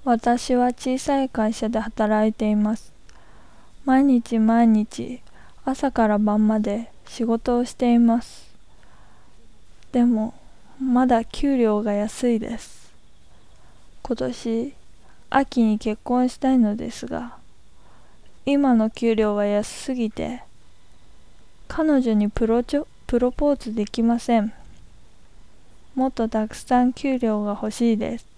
私は小さい会社で働いています。毎日毎日、朝から晩まで仕事をしています。でも、まだ給料が安いです。今年、秋に結婚したいのですが、今の給料は安すぎて、彼女にプロポーズできません。もっとたくさん給料が欲しいです。